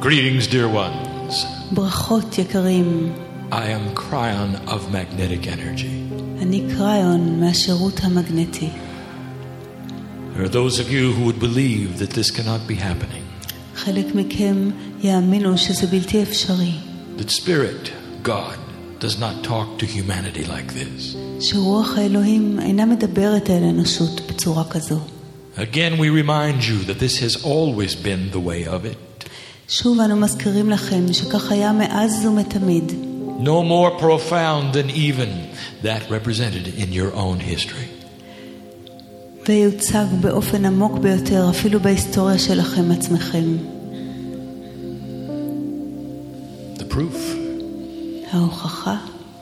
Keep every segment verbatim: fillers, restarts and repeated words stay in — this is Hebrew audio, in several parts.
Greetings, dear ones. ברכות יקרים. I am Cryon of Magnetic Energy. אני קריון מהשירות המגנטי. There are those of you who would believe that this cannot be happening. חלק מכם יאמינו שזה בלתי אפשרי. That Spirit, God, does not talk to humanity like this. שרוח האלוהים אינה מדברת אל האנושות בצורה כזו. Again, we remind you that this has always been the way of it. שוב אנו מזכירים לכם שכך היה מאז ומתמיד. No more profound than even that represented in your own history. ויוצג באופן עמוק ביותר אפילו בהיסטוריה שלכם עצמכם. The proof. ההוכחה.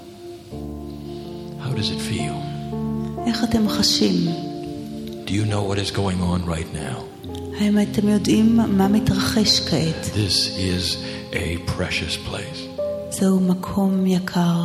How does it feel? איך אתם חשים? Do you know what is going on right now? האם אתם יודעים מה מתרחש כעת? This is a precious place. זהו מקום יקר.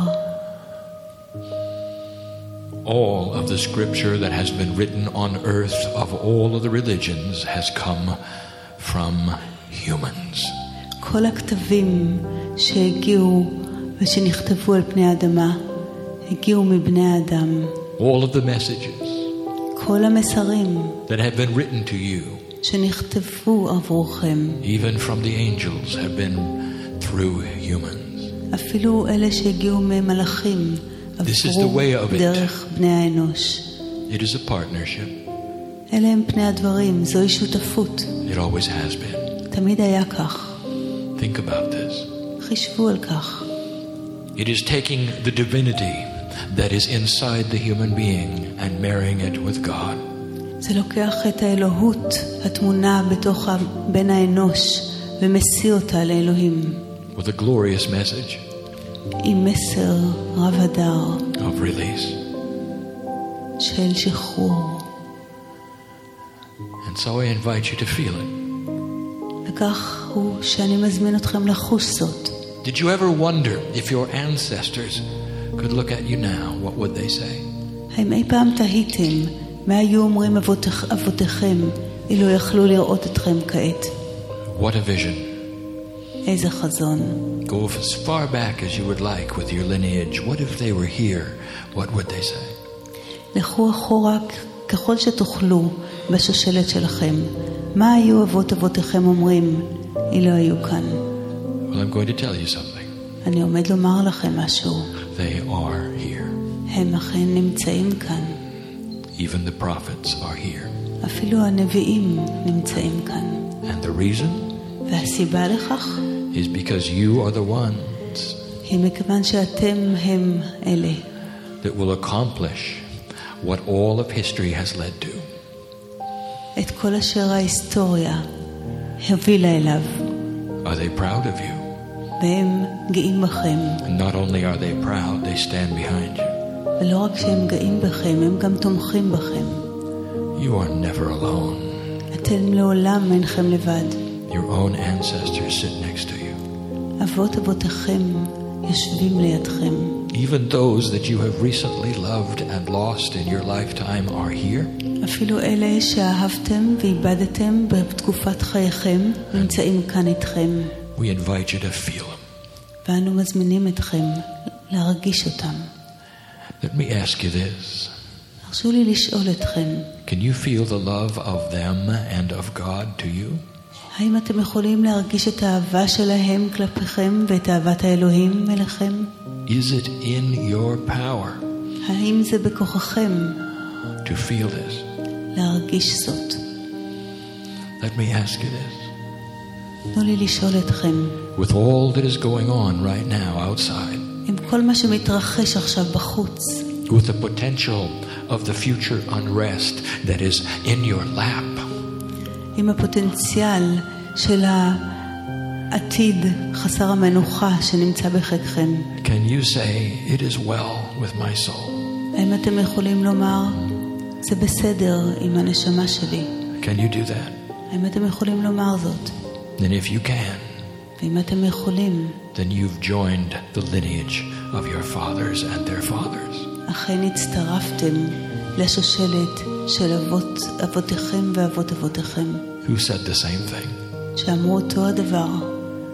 All of the scripture that has been written on earth of all of the religions has come from humans. כל הכתבים שהגיעו ושנכתבו על פני האדמה הגיעו מבני האדם. All of the messages כל המסרים that have been written to you, שנכתבו עבורכם, even from the angels, have been through humans. אפילו אלה שהגיעו ממלאכים עברו דרך בני האנוש. It is a partnership. אלה הם פני הדברים, זוהי שותפות. It always has been. תמיד היה כך. Think about this. חשבו על כך. It is taking the divinity that is inside the human being and marrying it with God. זה לוקח את האלוהות, התמונה בתוך בן האנוש, ומסיא אותה לאלוהים. With a glorious message. עם מסר רב הדר. Of release. של שחרור. And so I invite you to feel it. וכך הוא שאני מזמין אתכם לחוש זאת. Did you ever wonder if your ancestors could look at you now? What would they say? האם אי פעם תהיתם מה היו אומרים אבותיכם אילו יכלו לראות אתכם כעת? What a vision. איזה חזון. Go as far back as you would like with your lineage. What if they were here? What would they say? לכו אחורה ככל שתוכלו בשושלת שלכם. מה היו אבות אבותיכם אומרים אילו היו כאן? Well, I'm going to tell you something. אני עומד לומר לכם משהו. They are here. הם אכן נמצאים כאן. Even the prophets are here. אפילו הנביאים נמצאים כאן. And the reason? והסיבה לכך? Is because you are the ones. היא מכיוון שאתם הם אלה. That will accomplish what all of history has led to. את כל אשר ההיסטוריה הובילה אליו. Are they proud of you? והם גאים בכם. And not only are they proud, they stand behind you. ולא רק שהם גאים בכם, הם גם תומכים בכם. You are never alone. אתם לעולם אינכם לבד. Your own ancestors sit next to you. אבות אבותיכם יושבים לידכם. Even those that you have recently loved and lost in your lifetime are here. אפילו אלה שאהבתם ואיבדתם בתקופת חייכם נמצאים כאן איתכם. We invite you to feel them. ואנו מזמינים אתכם להרגיש אותם. Let me ask you this. הרשו לי לשאול אתכם. Can you feel the love of them and of God to you? האם אתם יכולים להרגיש את האהבה שלהם כלפיכם ואת אהבת האלוהים אליכם? Is it in your power? האם זה בכוחכם? To feel this. להרגיש זאת. Let me ask you this. תנו לי לשאול אתכם. With all that is going on right now outside. עם כל מה שמתרחש עכשיו בחוץ. With the potential of the future unrest that is in your lap. עם הפוטנציאל של העתיד חסר המנוחה שנמצא בחיקכם. Can you say it is well with my soul? האם אתם יכולים לומר זה בסדר עם הנשמה שלי? Can you do that? האם אתם יכולים לומר זאת? Then if you can, ואם אתם יכולים, then you've joined the lineage of your fathers and their fathers. אכן הצטרפתם לשושלת של אבות אבותיכם ואבות אבותיכם. Who said the same thing? שאמרו אותו הדבר.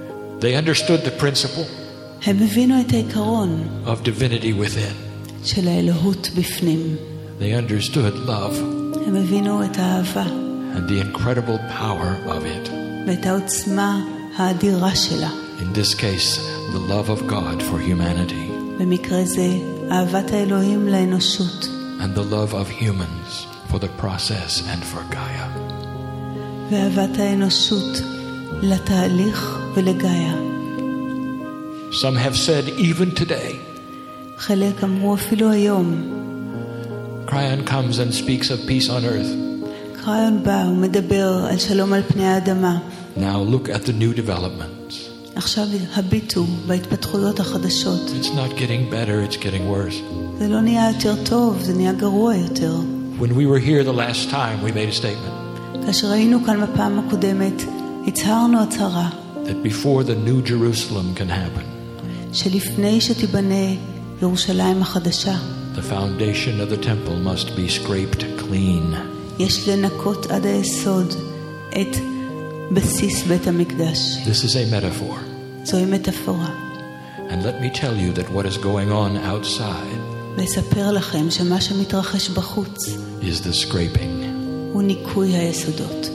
They understood the principle הם הבינו את העיקרון of divinity within. של האלוהות בפנים. They understood love הם הבינו את האהבה and the incredible power of it. ואת העוצמה האדירה שלה. In this case, the love of God for humanity. במקרה זה, אהבת האלוהים לאנושות. And the love of humans for the process and for Gaia. ואהבת האנושות לתהליך ולגאיה. Some have said even today, חלק אמרו אפילו היום, Kryon comes and speaks of peace on earth. קריון בא ומדבר על שלום על פני האדמה. Now look at the new developments. עכשיו הביטו בהתפתחויות החדשות. It's not getting better, it's getting worse. זה לא נהיה יותר טוב, זה נהיה גרוע יותר. When we were here the last time, we made a statement כאשר היינו כאן בפעם הקודמת, הצהרנו הצהרה that before the new Jerusalem can happen, שלפני שתיבנה ירושלים החדשה, the foundation of the temple must be scraped clean. יש לנקות עד היסוד את בסיס בית המקדש. This is a metaphor. זוהי מטאפורה. And let me tell you that what is going on outside ואספר לכם שמה שמתרחש בחוץ is the scraping. הוא ניקוי היסודות.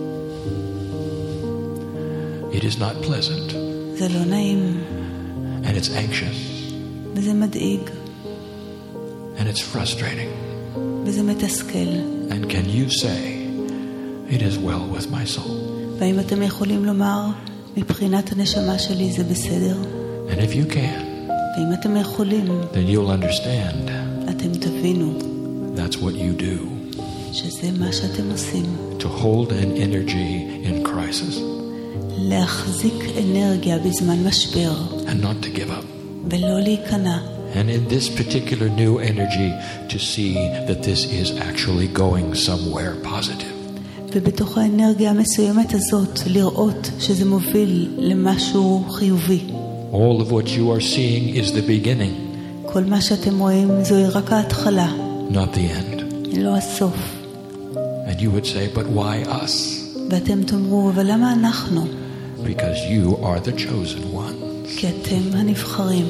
It is not pleasant. זה לא נעים. And it's anxious. וזה מדאיג. And it's frustrating. וזה מתסכל. And can you say, it is well with my soul? והאם אתם יכולים לומר, מבחינת הנשמה שלי זה בסדר? And if you can, ואם אתם יכולים, then you'll understand אתם תבינו that's what you do. שזה מה שאתם עושים. To hold an energy in crisis. להחזיק אנרגיה בזמן משבר. And not to give up. ולא להיכנע. And in this particular new energy, to see that this is actually going somewhere positive. ובתוך האנרגיה המסוימת הזאת, לראות שזה מוביל למשהו חיובי. All of what you are seeing is the beginning. כל מה שאתם רואים זוהי רק ההתחלה. Not the end. לא הסוף. And you would say, but why us? ואתם תאמרו, אבל למה אנחנו? Because you are the chosen ones. כי אתם הנבחרים.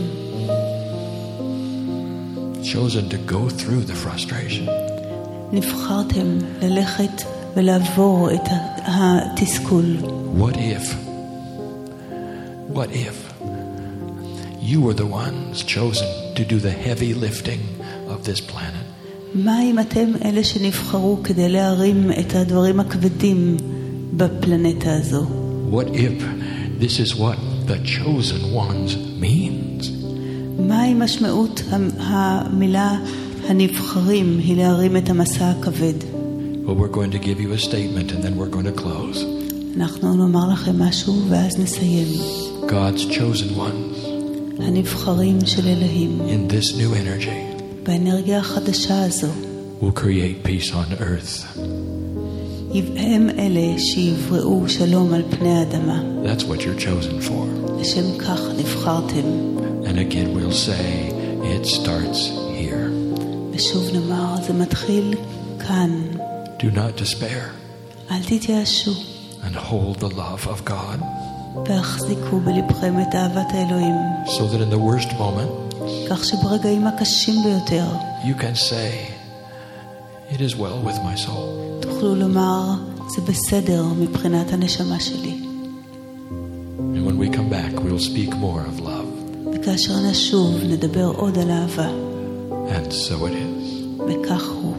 Chosen to go through the frustration. נבחרתם ללכת ולעבור את התסכול. What if? What if you were the ones chosen to do the heavy lifting of this planet? מה אם אתם אלה שנבחרו כדי להרים את הדברים הכבדים בפלנטה הזו? What if this is what the chosen ones means? מה אם משמעות המילה הנבחרים היא להרים את המסע הכבד? Well, we're going to give you a statement and then we're going to close. אנחנו נאמר לכם משהו ואז נסיים. God's chosen ones הנבחרים של אלוהים in this new energy באנרגיה החדשה הזו will create peace on earth. הם אלה שיבראו שלום על פני האדמה. That's what you're chosen for. לשם כך נבחרתם. And again we'll say it starts here. ושוב נאמר, זה מתחיל כאן. Do not despair. אל תתייאשו. And hold the love of God. והחזיקו בלבכם את אהבת האלוהים. So that in the worst moment, כך שברגעים הקשים ביותר, you can say, it is well with my soul. תוכלו לומר, זה בסדר מבחינת הנשמה שלי. And when we come back, we'll speak more of love. וכאשר נשוב, נדבר עוד על אהבה. And so it is. וכך הוא.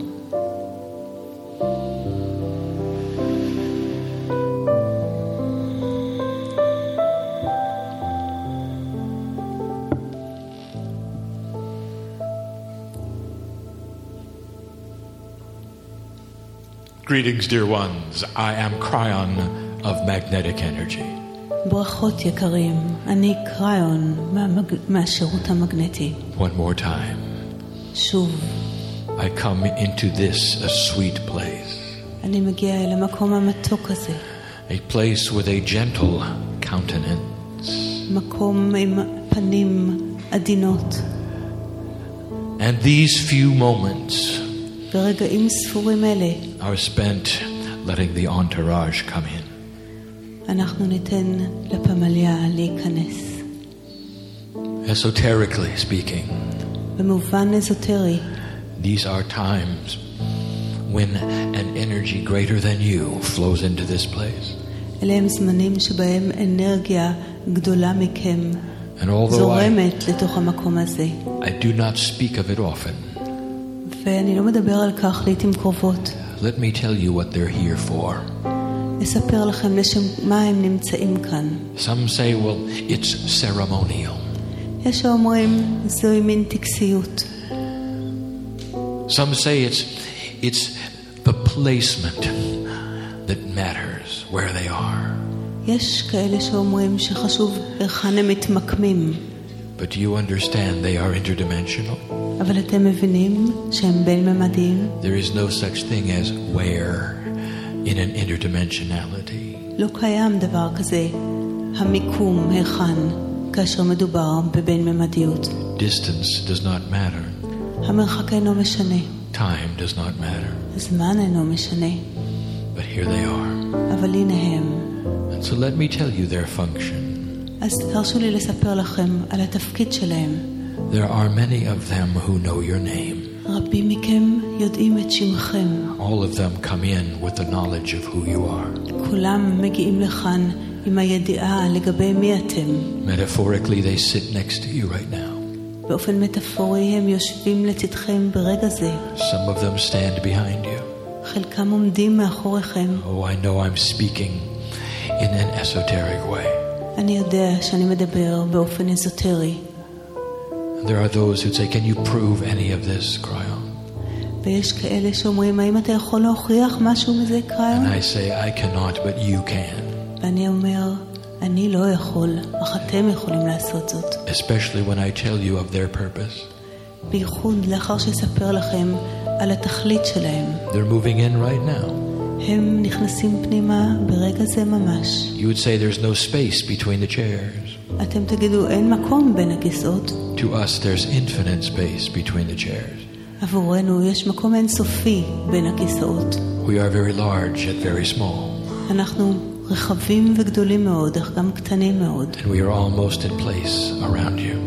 Greetings, dear ones. I am Kryon of Magnetic Energy. ברכות יקרים, אני קריון מהמג... מהשירות המגנטי. One more time. שוב. I come into this a sweet place. אני מגיע אל המקום המתוק הזה. A place with a gentle countenance. מקום עם פנים עדינות. And these few moments ברגעים ספורים אלה are spent letting the entourage come in. אנחנו ניתן לפמליה להיכנס. Esoterically speaking, במובן אזוטרי, these are times when an energy greater than you flows into this place. אלה הם זמנים שבהם אנרגיה גדולה מכם And although I, זורמת לתוך המקום הזה. I do not speak of it often, ואני לא מדבר על כך לעתים קרובות. let me tell you what they're here for. אספר לכם לשם מה הם נמצאים כאן. Some say, well, it's ceremonial. יש שאומרים, זוהי מין טקסיות. Some say it's, it's the placement that matters, where they are. יש כאלה שאומרים שחשוב היכן הם מתמקמים. But do you understand they are interdimensional? אבל אתם מבינים שהם בין-ממדיים? There is no such thing as where in an interdimensionality. לא קיים דבר כזה, המיקום, היכן, כאשר מדובר בבין-ממדיות. Distance does not matter. המרחק אינו משנה. Time does not matter. הזמן אינו משנה. But here they are. אבל הנה הם. And so let me tell you their function. אז תרשו לי לספר לכם על התפקיד שלהם. There are many of them who know your name. רבים מכם יודעים את שמכם. All of them come in with the knowledge of who you are. כולם מגיעים לכאן עם הידיעה לגבי מי אתם. Metaphorically, they sit next to you right now. באופן מטאפורי הם יושבים לצדכם ברגע זה. Some of them stand behind you. חלקם עומדים מאחוריכם. Oh, I know I'm speaking in an esoteric way. אני יודע שאני מדבר באופן אזוטרי. There are those who say, can you prove any of this, Cryon? ויש כאלה שאומרים, האם אתה יכול להוכיח משהו מזה, קריון? And I say, I cannot, but you can. ואני אומר, אני לא יכול, אך אתם יכולים לעשות זאת. Especially when I tell you of their purpose. בייחוד לאחר שספר לכם על התכלית שלהם. They're moving in right now. הם נכנסים פנימה ברגע זה ממש. You would say there's no space between the chairs. אתם תגידו, אין מקום בין הכיסאות. To us, there's infinite space between the chairs. עבורנו יש מקום אינסופי בין הכיסאות. We are very large yet very small. אנחנו רחבים וגדולים מאוד, אך גם קטנים מאוד. And we are almost in place around you.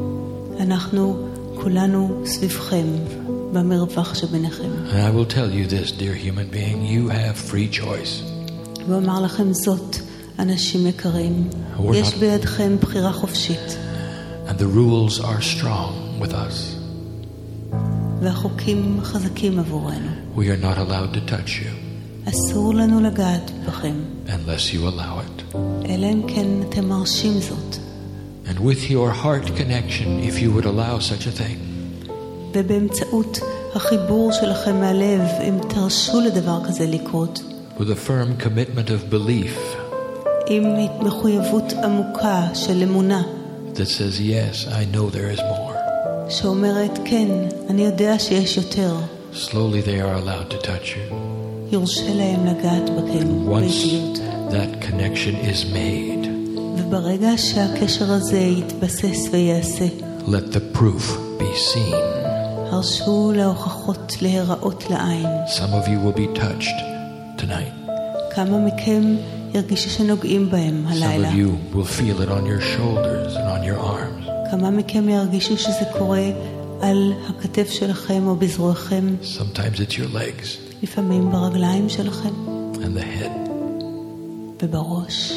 אנחנו כולנו סביבכם, במרווח שביניכם. And I will tell you this, dear human being, you have free choice. ואומר לכם זאת, אנשים יקרים, יש בידכם בחירה חופשית. And the rules are strong with us. והחוקים חזקים עבורנו. We are not allowed to touch you. אסור לנו לגעת בכם. Unless you allow it. אלא אם כן אתם מרשים זאת. And with your heart connection, if you would allow such a thing. ובאמצעות החיבור שלכם מהלב, אם תרשו לדבר כזה לקרות. With a firm commitment of belief. עם מחויבות עמוקה של אמונה. That says, yes, I know there is more. שאומרת, כן, אני יודע שיש יותר. Slowly they are allowed to touch you. יורשה להם לגעת בכם באיטיות. That connection is made. וברגע שהקשר הזה יתבסס ויעשה. Let the proof be seen. הרשו להוכחות להיראות לעין. Some of you will be touched tonight. כמה מכם ירגישו שנוגעים בהם הלילה. Some of you will feel it on your shoulders and on your arms. כמה מכם ירגישו שזה קורה על הכתף שלכם או בזרועכם. Sometimes it's your legs. לפעמים ברגליים שלכם. And the head. ובראש.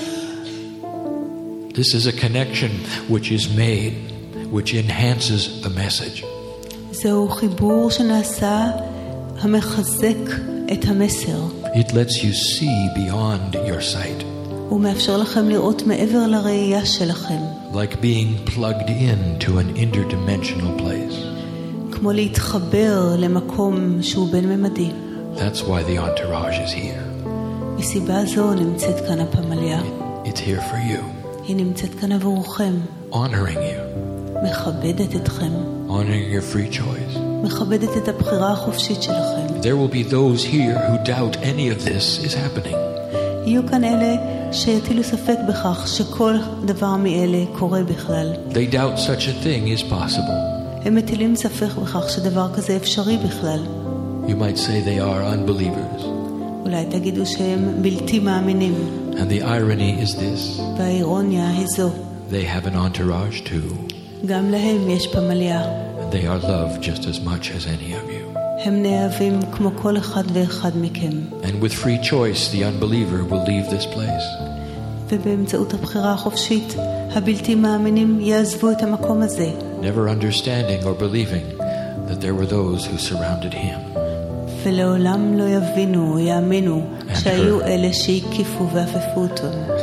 This is a connection which is made, which enhances the message. זהו חיבור שנעשה המחזק את המסר. It lets you see beyond your sight. הוא מאפשר לכם לראות מעבר לראייה שלכם. Like being plugged in to an interdimensional place. כמו להתחבר למקום שהוא בין-ממדי. That's why the entourage is here. מסיבה זו נמצאת כאן הפמליה. It's here for you. היא נמצאת כאן עבורכם. Honoring you. מכבדת אתכם. Honoring your free choice. מכבדת את הבחירה החופשית שלכם. There will be those here who doubt any of this is happening. יהיו כאן אלה שיטילו ספק בכך שכל דבר מאלה קורה בכלל. They doubt such a thing is possible. הם מטילים ספק בכך שדבר כזה אפשרי בכלל. You might say they are unbelievers. אולי תגידו שהם בלתי מאמינים. And the irony is this. והאירוניה היא זו. They have an entourage too. גם להם יש פמליה. And they are loved just as much as any of you. הם נאהבים כמו כל אחד ואחד מכם. And with free choice, the unbeliever will leave this place. ובאמצעות הבחירה החופשית, הבלתי מאמינים יעזבו את המקום הזה. Never understanding or believing that there were those who surrounded him. ולעולם לא יבינו או יאמינו שהיו אלה שהקיפו ואפפו אותו.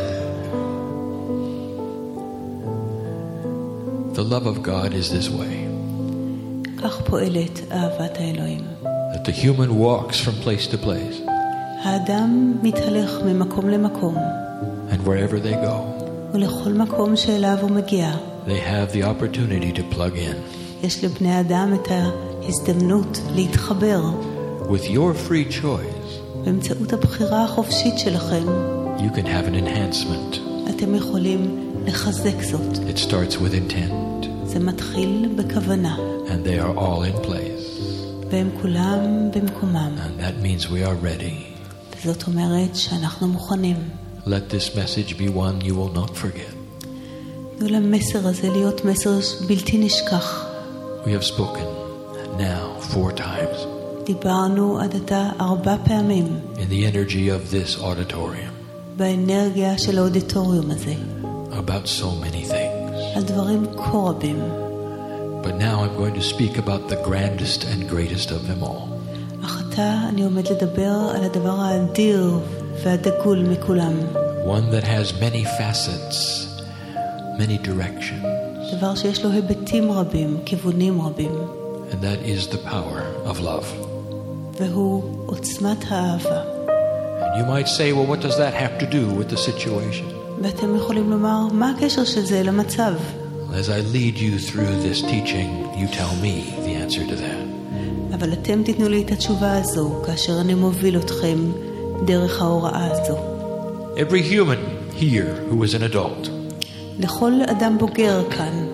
The love of God is this way. כך פועלת אהבת האלוהים. That the human walks from place to place. האדם מתהלך ממקום למקום. And wherever they go. ולכל מקום שאליו הוא מגיע. They have the opportunity to plug in. יש לבני אדם את ההזדמנות להתחבר. With your free choice. באמצעות הבחירה החופשית שלכם. You can have an enhancement. אתם יכולים לחזק זאת. It starts with intent. זה מתחיל בכוונה. And they are all in place. והם כולם במקומם. And that means we are ready. זאת אומרת שאנחנו מוכנים. Let this message be one you will not forget. תנו למסר הזה להיות מסר בלתי נשכח. We have spoken now four times. דיברנו עד עתה ארבע פעמים. In the energy of this auditorium. באנרגיה של האודיטוריום הזה. About so many things. על דברים כה רבים. But now I'm going to speak about the grandest and greatest of them all. אך עתה אני עומד לדבר על הדבר האדיר והדגול מכולם. One that has many facets, many directions. דבר שיש לו היבטים רבים, כיוונים רבים. And that is the power of love. והוא עוצמת האהבה. And you might say, well, what does that have to do with the situation? ואתם יכולים לומר, מה הקשר של זה למצב? As I lead you through this teaching, you tell me the answer to that. אבל אתם תיתנו לי את התשובה הזו, כאשר אני מוביל אתכם דרך ההוראה הזו. Every human here who is an adult לכל אדם בוגר כאן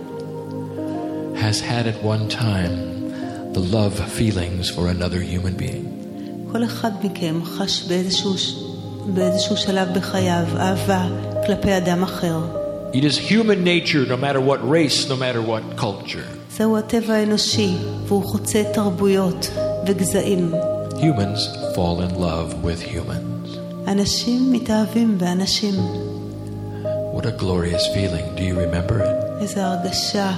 has had at one time the love feelings for another human being. כל אחד מכם חש באיזשהו, באיזשהו שלב בחייו אהבה כלפי אדם אחר. It is human nature, no matter what race, no matter what culture. זהו הטבע האנושי, והוא חוצה תרבויות וגזעים. Humans fall in love with humans. אנשים מתאהבים באנשים. What a glorious feeling. Do you remember it? איזו הרגשה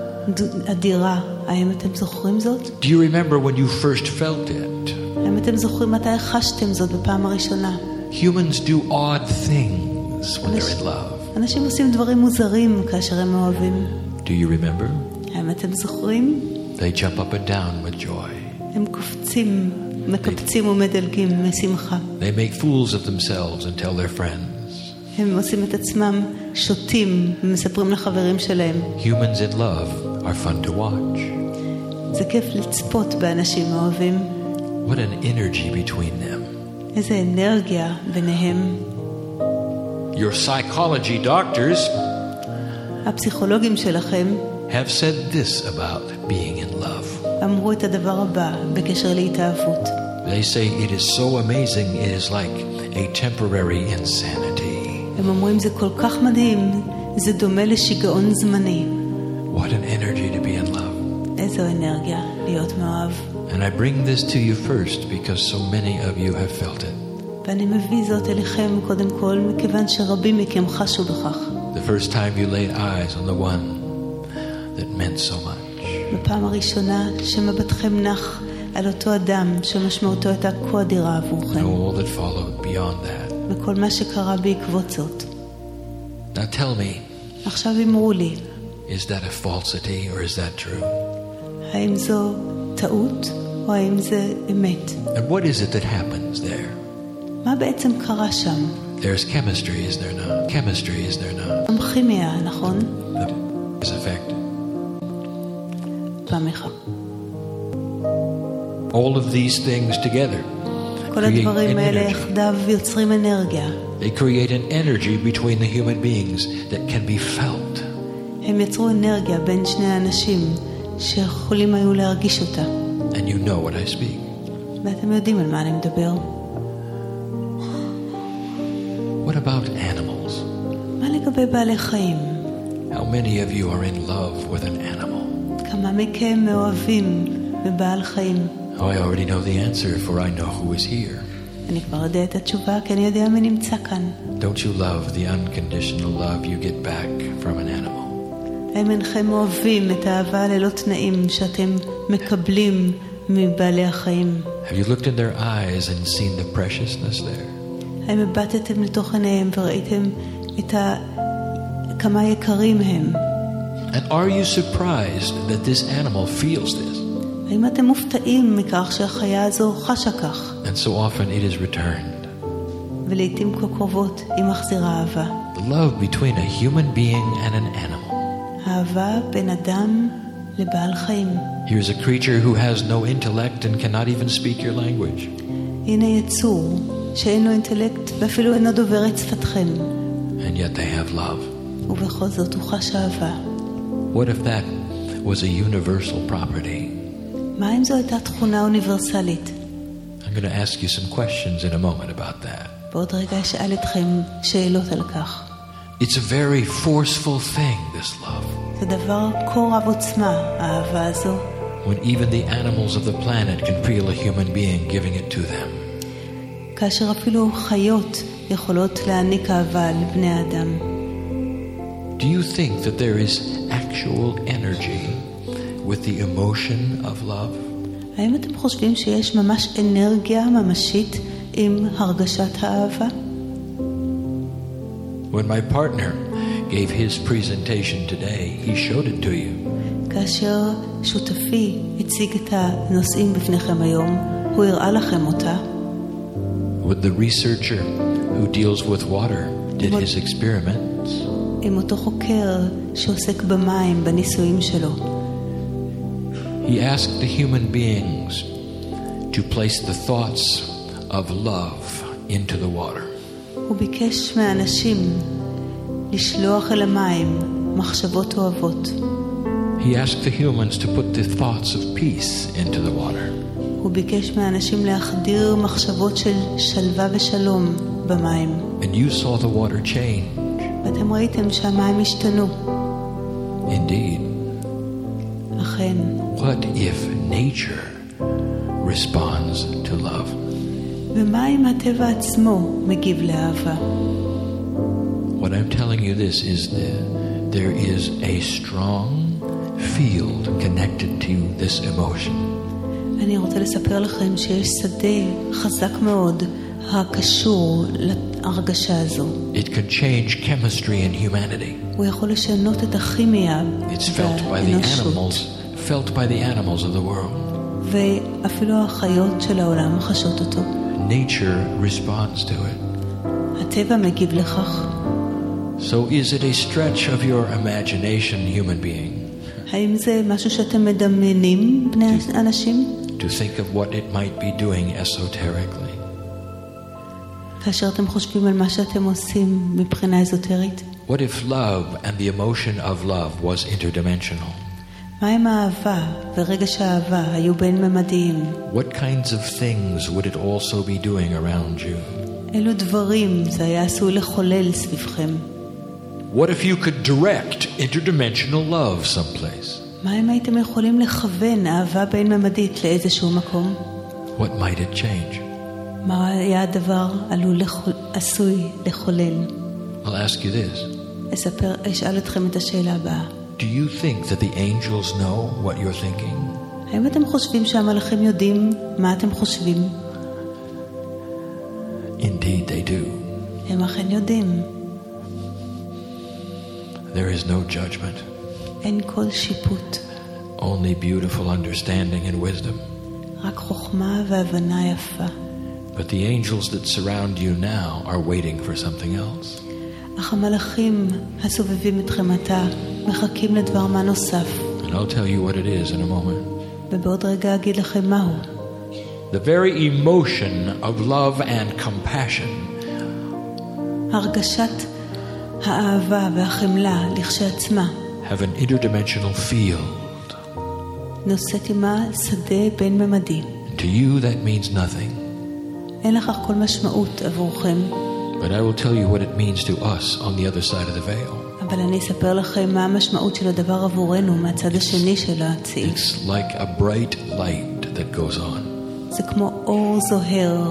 אדירה. האם אתם זוכרים זאת? Do you remember when you first felt it? האם אתם זוכרים מתי חשתם זאת בפעם הראשונה? Humans do odd things when they're in love. אנשים עושים דברים מוזרים כאשר הם אוהבים. Do you remember? האם אתם זוכרים? They jump up and down with joy. הם קופצים, מקפצים ומדלגים משמחה. They make fools of themselves and tell their friends. הם עושים את עצמם שוטים ומספרים לחברים שלהם. Humans in love are fun to watch. זה כיף לצפות באנשים אוהבים. What an energy between them. איזה אנרגיה ביניהם. Your psychology doctors הפסיכולוגים שלכם have said this about being in love. אמרו את הדבר הבא בקשר להתאהבות. They say it is so amazing, it is like a temporary insanity. הם אומרים זה כל כך מדהים, זה דומה לשיגעון זמני. What an energy to be in love. איזו אנרגיה להיות מאוהב. And I bring this to you first because so many of you have felt it. ואני מביא זאת אליכם קודם כל מכיוון שרבים מכם חשו בכך. The first time you laid eyes on the one that meant so much. בפעם הראשונה שמבטכם נח על אותו אדם שמשמעותו הייתה כה אדירה עבורכם. All that followed beyond that. וכל מה שקרה בעקבות זאת. Now tell me. עכשיו אמרו לי. Is that a falsity or is that true? האם זו טעות או האם זה אמת? And what is it that happens there? מה בעצם קרה שם? There's chemistry, is there not? Chemistry, is there not? גם כימיה, נכון? Is effect. פעמיכה. All of these things together כל הדברים האלה יחדיו יוצרים אנרגיה. They create an energy between the human beings that can be felt. הם יצרו אנרגיה בין שני האנשים שיכולים היו להרגיש אותה. And you know what I speak. ואתם יודעים על מה אני מדבר. What about animals? מה לגבי בעלי חיים? How many of you are in love with an animal? כמה מכם מאוהבים בבעל חיים? Oh, I already know the answer, for I know who is here. אני כבר יודע את התשובה, כי אני יודע מי נמצא כאן. Don't you love the unconditional love you get back from an animal? האם אינכם אוהבים את האהבה ללא תנאים שאתם מקבלים מבעלי החיים? Have you looked in their eyes and seen the preciousness there? האם הבטתם לתוך עיניהם וראיתם את ה... כמה יקרים הם? And are you surprised that this animal feels this? האם אתם מופתעים מכך שהחיה הזו חשה כך? And so often it is returned. ולעיתים כה קרובות היא מחזירה אהבה. The love between a human being and an animal. האהבה בין אדם לבעל חיים. Here's a creature who has no intellect and cannot even speak your language. הנה יצור שאין לו אינטלקט ואפילו אינו דובר את שפתכם. And yet they have love. ובכל זאת הוא חש אהבה. What if that was a universal property? מה אם זו הייתה תכונה אוניברסלית? I'm going to ask you some questions in a moment about that. בעוד רגע אשאל אתכם שאלות על כך. It's a very forceful thing, this love. זה דבר כה רב עוצמה, האהבה הזו. When even the animals of the planet can feel a human being giving it to them. כאשר אפילו חיות יכולות להעניק אהבה לבני האדם. Do you think that there is actual energy with the emotion of love? האם אתם חושבים שיש ממש אנרגיה ממשית עם הרגשת האהבה? When my partner gave his presentation today, he showed it to you. כאשר שותפי הציג את הנושאים בפניכם היום, הוא הראה לכם אותה. When the researcher who deals with water did his experiments, עם אותו חוקר שעוסק במים, בניסויים שלו. he asked the human beings to place the thoughts of love into the water. הוא ביקש מהאנשים לשלוח אל המים מחשבות אוהבות. He asked the humans to put the thoughts of peace into the water. הוא ביקש מהאנשים להחדיר מחשבות של שלווה ושלום במים. And you saw the water change. ואתם ראיתם שהמים השתנו. Indeed. אכן. What if nature responds to love? ומה אם הטבע עצמו מגיב לאהבה? What I'm telling you this is that there is a strong field connected to this emotion. אני רוצה לספר לכם שיש שדה חזק מאוד הקשור להרגשה הזו. It can change chemistry in humanity. הוא יכול לשנות את הכימיה והאנושות. Felt by the animals of the world. ואפילו החיות של העולם חשות אותו. Nature responds to it. הטבע מגיב לכך. So is it a stretch of your imagination, human being? האם זה משהו שאתם מדמיינים, בני אנשים? To think of what it might be doing esoterically. כאשר אתם חושבים על מה שאתם עושים מבחינה אזוטרית? What if love and the emotion of love was interdimensional? מה אם האהבה ורגש האהבה היו בין-ממדיים? What kinds of things would it also be doing around you? אילו דברים זה היה עשוי לחולל סביבכם? What if you could direct interdimensional love someplace? מה אם הייתם יכולים לכוון אהבה בין-ממדית לאיזשהו מקום? What might it change? מה היה הדבר עלול לחול... עשוי לחולל? I'll ask you this. אספר, אשאל אתכם את השאלה הבאה. Do you think that the angels know what you're thinking? האם אתם חושבים שהמלאכים יודעים מה אתם חושבים? Indeed they do. הם אכן יודעים. There is no judgment. אין כל שיפוט. Only beautiful understanding and wisdom. רק חוכמה והבנה יפה. But the angels that surround you now are waiting for something else. אך המלאכים הסובבים אתכם עתה מחכים לדבר מה נוסף. And I'll tell you what it is in a moment. ובעוד רגע אגיד לכם מהו. The very emotion of love and compassion. הרגשת האהבה והחמלה לכשעצמה. Have an interdimensional field. נושאת עמה שדה בין-ממדי. To you that means nothing. אין לכך כל משמעות עבורכם. But I will tell you what it means to us on the other side of the veil. אבל אני אספר לכם מה המשמעות של הדבר עבורנו מהצד השני של הצעיף. It's like a bright light that goes on. זה כמו אור זוהר.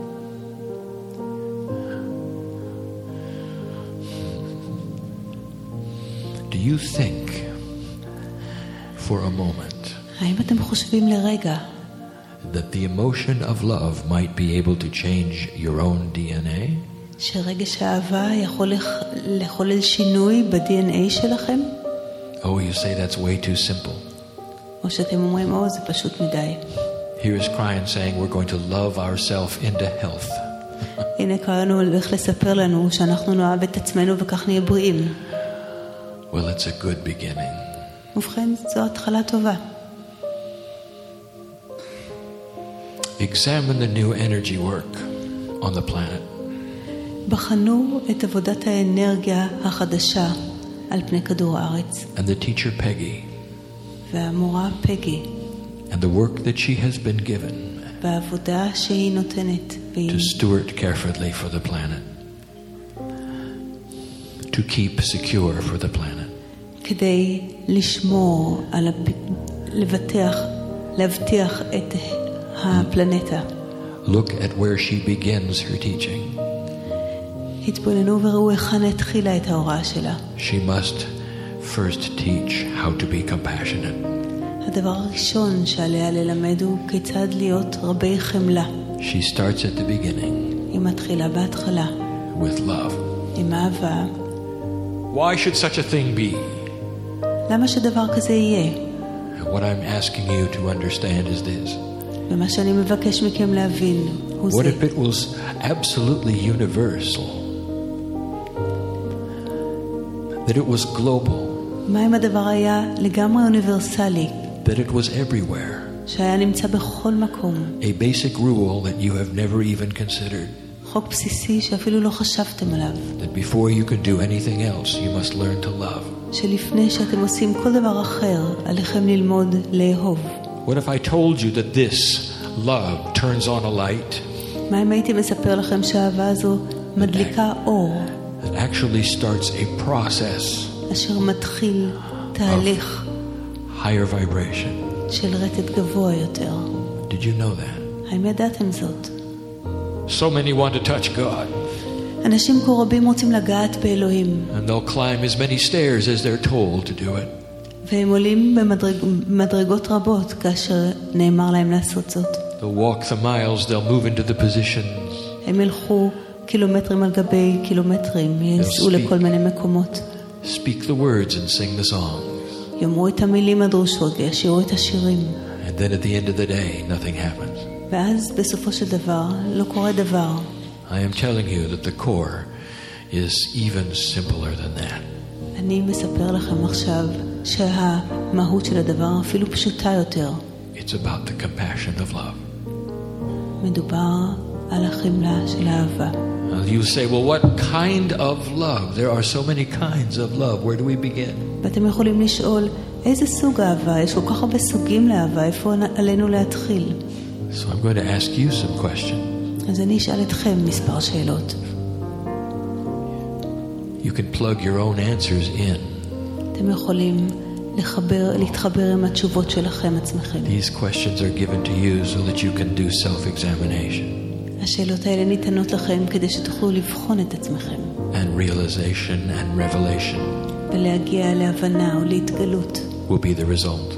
Do you think for a moment האם אתם חושבים לרגע that the emotion of love might be able to change your own D N A? שרגש האהבה יכול לחולל שינוי ב-די אן איי שלכם? Oh, you say that's way too simple. או שאתם אומרים, או, זה פשוט מדי. Here is Kryon saying we're going to love ourselves into health. הנה קראנו הולך לספר לנו שאנחנו נאהב את עצמנו וכך נהיה בריאים. Well, it's a good beginning. ובכן, זו התחלה טובה. Examine the new energy work on the planet. בחנו את עבודת האנרגיה החדשה על פני כדור הארץ. And the teacher Peggy. והמורה פגי. And the work that she has been given. והעבודה שהיא נותנת. To steward carefully for the planet. To keep secure for the planet. כדי לשמור על הפ... לבטח, להבטיח את הפלנטה. Look at where she begins her teaching. התבוננו וראו היכן התחילה את ההוראה שלה. She must first teach how to be compassionate. הדבר הראשון שעליה ללמד הוא כיצד להיות רבי חמלה. She starts at the beginning. היא מתחילה בהתחלה. With love. עם אהבה. Why should such a thing be? למה שדבר כזה יהיה? What I'm asking you to understand is this. ומה שאני מבקש מכם להבין הוא זה. What if it was absolutely universal? That it was global. מה אם הדבר היה לגמרי אוניברסלי? That it was everywhere. שהיה נמצא בכל מקום. A basic rule that you have never even considered. חוק בסיסי שאפילו לא חשבתם עליו. That before you can do anything else, you must learn to love. שלפני שאתם עושים כל דבר אחר, עליכם ללמוד לאהוב. What if I told you that this love turns on a light? מה אם הייתי מספר לכם שהאהבה הזו מדליקה אור? It actually starts a process. אשר מתחיל תהליך. Higher vibration. של רטט גבוה יותר. Did you know that? האם ידעתם זאת? So many want to touch God. אנשים כה רבים רוצים לגעת באלוהים. And they'll climb as many stairs as they're told to do it. והם עולים במדרגות רבות כאשר נאמר להם לעשות זאת. They'll walk the miles, they'll move into the positions. הם ילכו קילומטרים על גבי קילומטרים, יצאו לכל מיני מקומות. Speak the words and sing the songs. יאמרו את המילים הדרושות וישירו את השירים. And then at the end of the day, nothing happens. ואז בסופו של דבר לא קורה דבר. I am telling you that the core is even simpler than that. אני מספר לכם עכשיו שהמהות של הדבר אפילו פשוטה יותר. It's about the compassion of love. מדובר על החמלה של האהבה. You say, well, what kind of love? There are so many kinds of love. Where do we begin? ואתם יכולים לשאול, איזה סוג אהבה? יש כל כך הרבה סוגים לאהבה, איפה עלינו להתחיל? So I'm going to ask you some questions. אז אני אשאל אתכם מספר שאלות. You can plug your own answers in. אתם יכולים לחבר, להתחבר עם התשובות שלכם עצמכם. These questions are given to you so that you can do self-examination. השאלות האלה ניתנות לכם כדי שתוכלו לבחון את עצמכם. And realization and revelation. ולהגיע להבנה או להתגלות. Will be the result.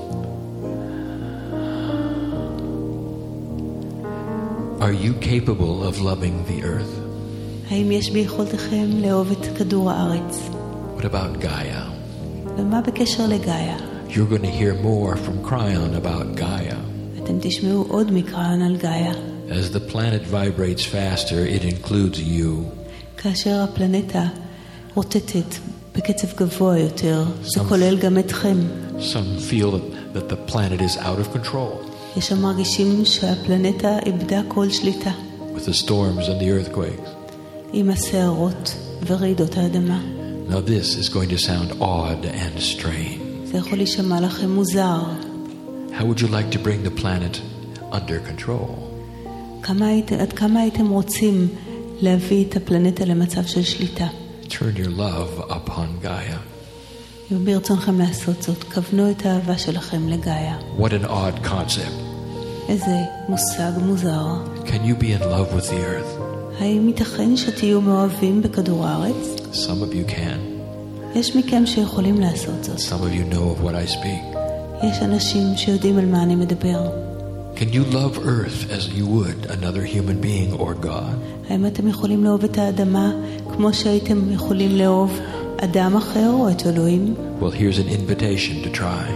Are you capable of loving the earth? האם יש ביכולתכם לאהוב את כדור הארץ? What about Gaia? ומה בקשר לגאיה? You're going to hear more from Kryon about Gaia. אתם תשמעו עוד מקראון על גאיה. As the planet vibrates faster, it includes you. כאשר הפלנטה רוטטת בקצב גבוה יותר, זה כולל גם אתכם. Some feel that, that the planet is out of control. יש המרגישים שהפלנטה איבדה כל שליטה. With the storms and the earthquakes. עם הסערות ורעידות האדמה. Now this is going to sound odd and strange. זה יכול להישמע לכם מוזר. How would you like to bring the planet under control? כמה הייתם, עד כמה הייתם רוצים להביא את הפלנטה למצב של שליטה. Turn your love upon Gaia. אם ברצונכם לעשות זאת, כוונו את האהבה שלכם לגאיה. What an odd concept. איזה מושג מוזר. Can you be in love with the earth? האם ייתכן שתהיו מאוהבים בכדור הארץ? Some of you can. יש מכם שיכולים לעשות זאת. Some of you know of what I speak. יש אנשים שיודעים על מה אני מדבר. Can you love earth as you would another human being or God? האם אתם יכולים לאהוב את האדמה כמו שהייתם יכולים לאהוב אדם אחר או את אלוהים? Well, here's an invitation to try.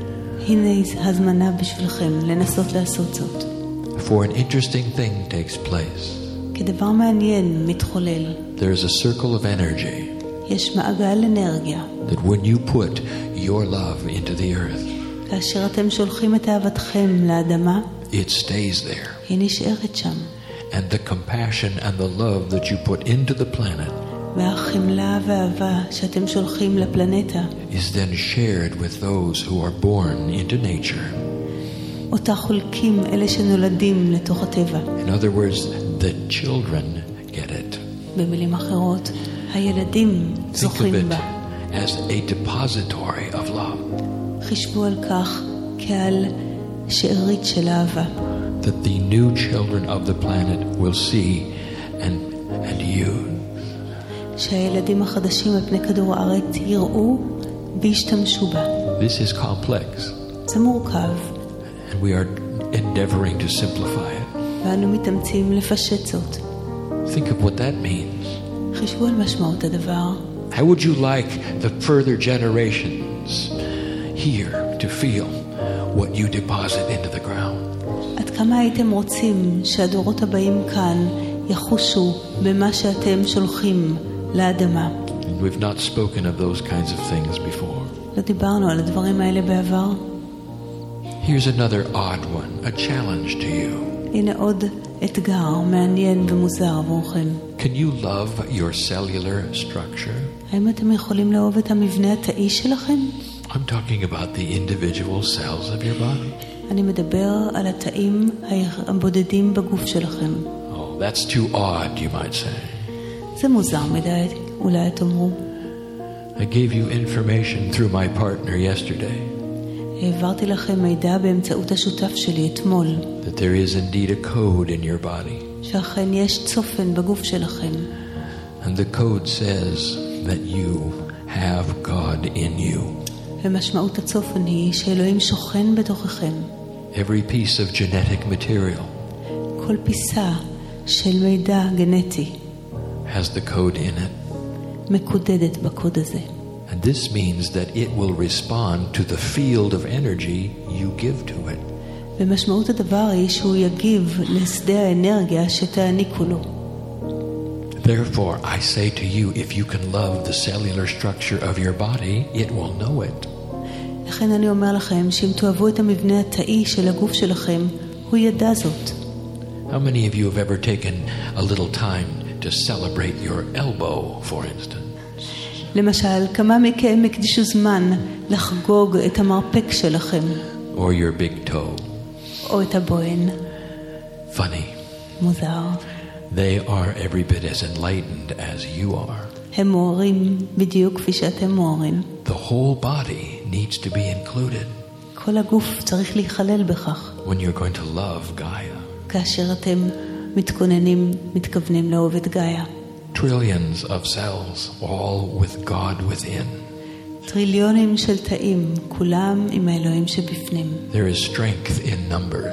הנה הזמנה בשבילכם לנסות לעשות זאת. For an interesting thing takes place. כדבר מעניין מתחולל. There is a circle of energy יש מעגל אנרגיה. that when you put your love into the earth, כאשר אתם שולחים את אהבתכם לאדמה, it stays there. היא נשארת שם. And the compassion and the love that you put into the planet והחמלה והאהבה שאתם שולחים לפלנטה is then shared with those who are born into nature. אותה חולקים אלה שנולדים לתוך הטבע. In other words, the children get it. במילים אחרות, הילדים Think of זוכים it בה. as a depository of love. חישבו על כך כעל שארית של אהבה. That the new children of the planet will see and, and use. שהילדים החדשים על פני כדור הארץ יראו וישתמשו בה. This is complex. זה מורכב. And we are endeavoring to simplify it. ואנו מתאמצים לפשט זאת. Think of what that means. חישבו על משמעות הדבר. How would you like the further generations here to feel what you deposit into the ground? עד כמה הייתם רוצים שהדורות הבאים כאן יחושו במה שאתם שולחים לאדמה? We've not spoken of those kinds of things before. לא דיברנו על הדברים האלה בעבר. Here's another odd one, a challenge to you. הנה עוד אתגר מעניין ומוזר עבורכם. Can you love your cellular structure? האם אתם יכולים לאהוב את המבנה התאי שלכם? I'm talking about the individual cells of your body. אני מדבר על התאים הבודדים בגוף שלכם. Oh, that's too odd, you might say. זה מוזר מדי, אולי תאמרו. I gave you information through my partner yesterday. העברתי לכם מידע באמצעות השותף שלי אתמול. That there is indeed a code in your body. שאכן יש צופן בגוף שלכם. And the code says that you have God in you. ומשמעות הצופן היא שאלוהים שוכן בתוככם. Every piece of genetic material כל פיסה של מידע גנטי has the code in it. מקודדת בקוד הזה. And this means that it will respond to the field of energy you give to it. ומשמעות הדבר היא שהוא יגיב לשדה האנרגיה שתעניקו לו. Therefore, I say to you, if you can love the cellular structure of your body, it will know it. לכן אני אומר לכם שאם תאהבו את המבנה התאי של הגוף שלכם, הוא ידע זאת. How many of you have ever taken a little time to celebrate your elbow, for instance? למשל, כמה מכם הקדישו זמן לחגוג את המרפק שלכם? Or your big toe? או את הבוהן? Funny. מוזר. They are every bit as enlightened as you are. הם מוארים בדיוק כפי שאתם מוארים. The whole body needs to be included. כל הגוף צריך להיכלל בכך. When you're going to love Gaia. כאשר אתם מתכוננים, מתכוונים לאהוב את גאיה. Trillions of cells, all with God within. טריליונים של תאים, כולם עם האלוהים שבפנים. There is strength in numbers.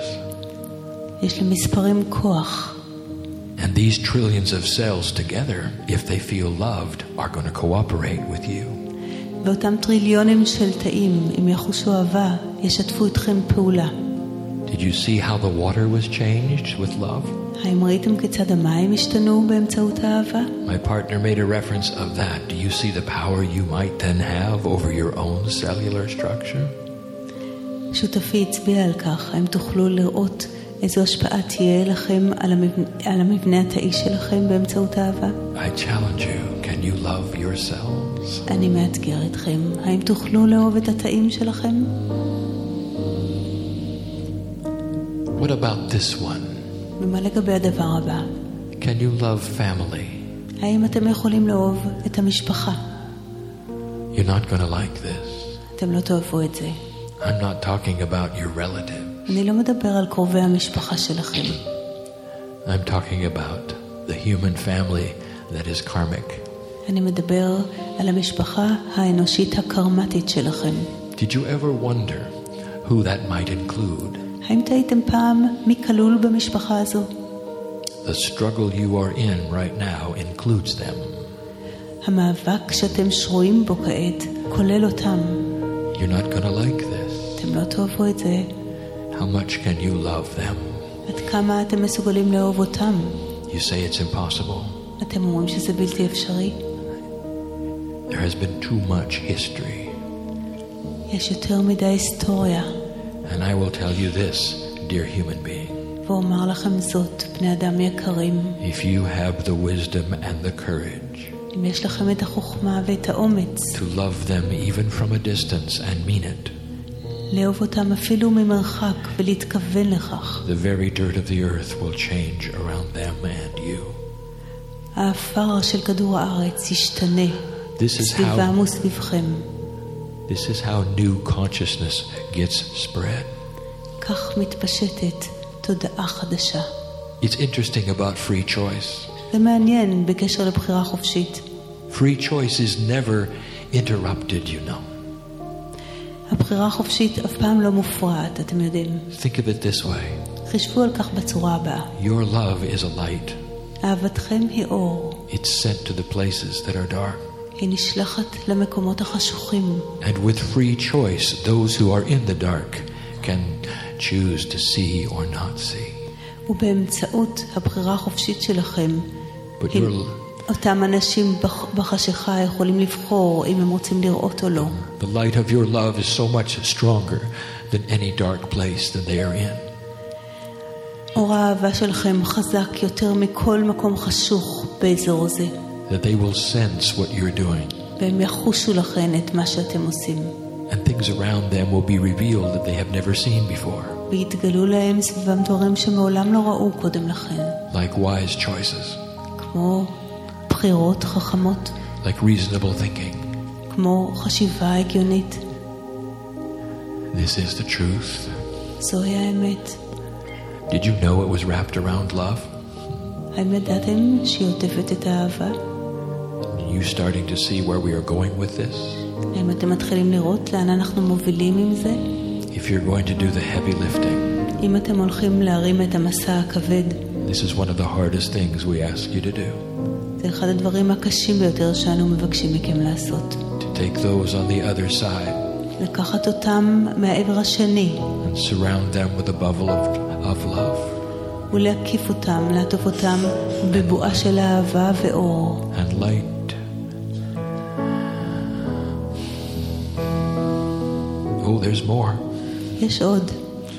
יש למספרים כוח. And these trillions of cells together, if they feel loved, are going to cooperate with you. ואותם טריליונים של תאים, אם יחושו אהבה, ישתפו אתכם פעולה. Did you see how the water was changed with love? האם ראיתם כיצד המים השתנו באמצעות האהבה? My partner made a reference of that. Do you see the power you might then have over your own cellular structure? שותפי הצביע על כך. האם תוכלו לראות איזו השפעה תהיה לכם על המבנה, על המבנה התאי שלכם באמצעות האהבה? I challenge you. Can you love yourselves? אני מאתגר אתכם. האם תוכלו לאהוב את התאים שלכם? What about this one? ומה לגבי הדבר הבא? Can you love family? האם אתם יכולים לאהוב את המשפחה? You're not going to like this. אתם לא תאהבו את זה. I'm not talking about your relatives. אני לא מדבר על קרובי המשפחה שלכם. I'm talking about the human family that is karmic. אני מדבר על המשפחה האנושית הקרמטית שלכם. Did you ever wonder who that might include? האם תהיתם פעם מי כלול במשפחה הזו? The struggle you are in right now includes them. המאבק שאתם שרויים בו כעת כולל אותם. You're not going to like this. אתם לא תאהבו את זה. How much can you love them? עד כמה אתם מסוגלים לאהוב אותם? You say it's impossible. אתם אומרים שזה בלתי אפשרי. There has been too much history. יש יותר מדי היסטוריה. And I will tell you this, dear human being. ואומר לכם זאת, בני אדם יקרים. If you have the wisdom and the courage אם יש לכם את החוכמה ואת האומץ to love them even from a distance and mean it, לאהוב אותם אפילו ממרחק ולהתכוון לכך, the very dirt of the earth will change around them and you. האפר של כדור הארץ ישתנה סביבם וסביבכם. This is how new consciousness gets spread. כך מתפשטת תודעה חדשה. It's interesting about free choice. זה מעניין בקשר לבחירה חופשית. Free choice is never interrupted, you know. הבחירה החופשית אף פעם לא מופרעת, אתם יודעים. Think of it this way. חשבו על כך בצורה הבאה. Your love is a light. אהבתכם היא אור. It's sent to the places that are dark. היא נשלחת למקומות החשוכים. And with free choice, those who are in the dark can choose to see or not see. ובאמצעות הבחירה החופשית שלכם, But your, אותם אנשים בחשיכה יכולים לבחור אם הם רוצים לראות או לא. the light of your love is so much stronger than any dark place that they are in. אור האהבה שלכם חזק יותר מכל מקום חשוך באזור זה. That they will sense what you're doing. והם יחושו לכם את מה שאתם עושים. And things around them will be revealed that they have never seen before. ויתגלו להם סביבם דברים שמעולם לא ראו קודם לכן. Like wise choices. כמו בחירות חכמות. Like reasonable thinking. כמו חשיבה הגיונית. This is the truth. זוהי האמת. Did you know it was wrapped around love? האם ידעתם שהיא עוטפת את האהבה? Are you starting to see where we are going with this? האם אתם מתחילים לראות לאן אנחנו מובילים עם זה? If you're going to do the heavy lifting, אם אתם הולכים להרים את המסע הכבד, this is one of the hardest things we ask you to do. זה אחד הדברים הקשים ביותר שאנו מבקשים מכם לעשות. To take those on the other side לקחת אותם מהעבר השני, and surround them with a bubble of, of love. ולהקיף אותם, לעטוף אותם בבועה של אהבה ואור. And light. Oh, there's more. יש עוד.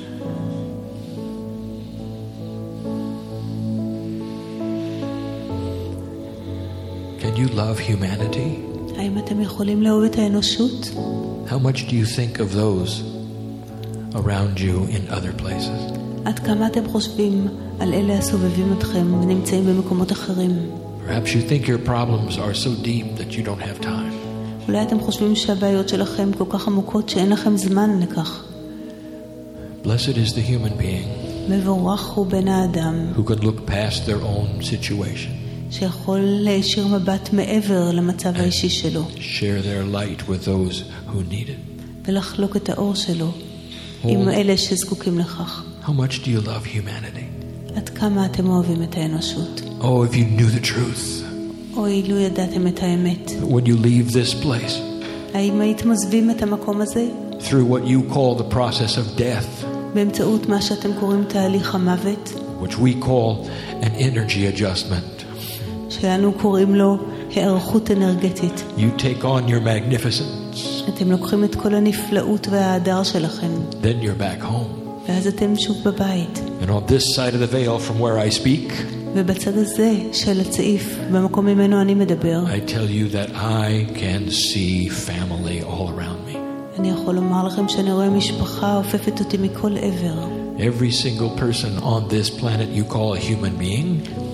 Can you love humanity? האם אתם יכולים לאהוב את האנושות? How much do you think of those around you in other places? עד כמה אתם חושבים על אלה הסובבים אתכם ונמצאים במקומות אחרים? Perhaps you think your problems are so deep that you don't have time. אולי אתם חושבים שהבעיות שלכם כל כך עמוקות שאין לכם זמן לכך. Blessed is the human being מבורך הוא בן האדם who can look past their own situation, שיכול להישיר מבט מעבר למצב האישי שלו share their light with those who need it. ולחלוק את האור שלו עם אלה שזקוקים לכך. How much do you love humanity? עד כמה אתם אוהבים את האנושות? Oh, if you knew the truth. או אילו ידעתם את האמת. When you leave this place, האם הייתם עוזבים את המקום הזה? through what you call the process of death, באמצעות מה שאתם קוראים תהליך המוות, which we call an energy adjustment. שאנו קוראים לו הערכות אנרגטית. You take on your magnificence. אתם לוקחים את כל הנפלאות וההדר שלכם. Then you're back home. ואז אתם שוב בבית. And on this side of the veil from where I speak, ובצד הזה של הצעיף, במקום ממנו אני מדבר, I tell you that I can see family all around me. אני יכול לומר לכם שאני רואה משפחה עופפת אותי מכל עבר. Every single person on this planet you call a human being,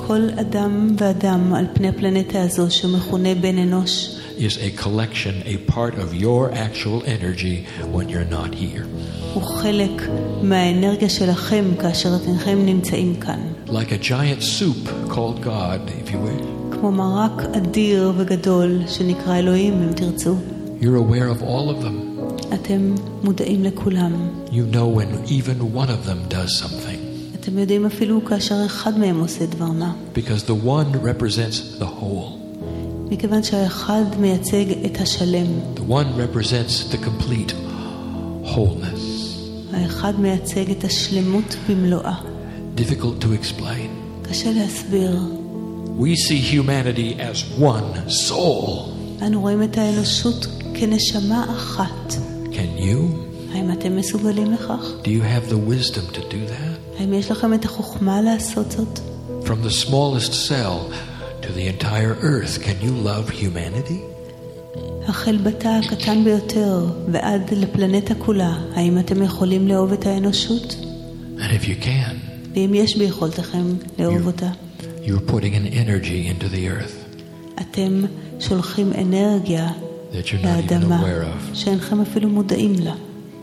שכל אדם ואדם על פני הפלנטה הזו שמכונה בן אנוש is a collection, a part of your actual energy when you're not here. הוא חלק מהאנרגיה שלכם כאשר אתנכם נמצאים כאן. Like a giant soup called God, if you will. כמו מרק אדיר וגדול שנקרא אלוהים, אם תרצו. You're aware of all of them. אתם מודעים לכולם. You know when even one of them does something. אתם יודעים אפילו כאשר אחד מהם עושה דבר מה. Because the one represents the whole. מכיוון שהאחד מייצג את השלם. The one represents the complete wholeness. האחד מייצג את השלמות במלואה. Difficult to explain. קשה להסביר. We see humanity as one soul. אנו רואים את האנושות כנשמה אחת. Can you? האם אתם מסוגלים לכך? Do you have the wisdom to do that? האם יש לכם את החוכמה לעשות זאת? From the smallest cell to the entire earth, can you love humanity? החל בתא הקטן ביותר ועד לפלנטה כולה, האם אתם יכולים לאהוב את האנושות? And if you can, ואם יש ביכולתכם לאהוב אותה, you're putting an energy into the earth אתם שולחים אנרגיה that you're not even לאדמה aware of. שאינכם אפילו מודעים לה.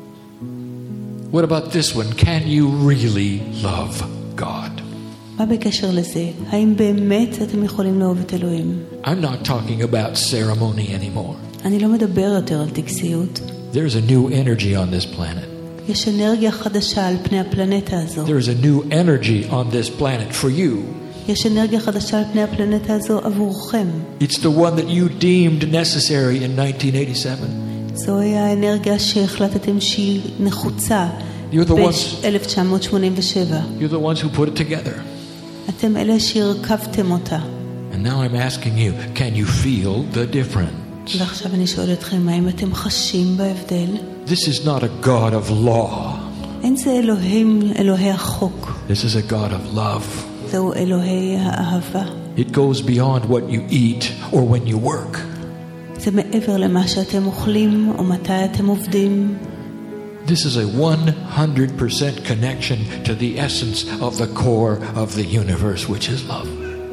What about this one? Can you really love God? מה בקשר לזה? האם באמת אתם יכולים לאהוב את אלוהים? I'm not talking about ceremony anymore. אני לא מדבר יותר על טקסיות. There's a new energy on this planet. יש אנרגיה חדשה על פני הפלנטה הזו. There is a new energy on this planet for you. יש אנרגיה חדשה על פני הפלנטה הזו עבורכם. It's the one that you deemed necessary in nineteen eighty-seven. זוהי האנרגיה שהחלטתם שהיא נחוצה ב-אלף תשע מאות שמונים ושבע. You're the ones who put it together. אתם אלה שהרכבתם אותה. And now I'm asking you, can you feel the difference? ועכשיו אני שואל אתכם, האם אתם חשים בהבדל? This is not a God of law. אין זה אלוהים, אלוהי החוק. This is a God of love. זהו אלוהי האהבה. It goes beyond what you eat or when you work. זה מעבר למה שאתם אוכלים או מתי אתם עובדים. This is a one hundred percent connection to the essence of the core of the universe, which is love.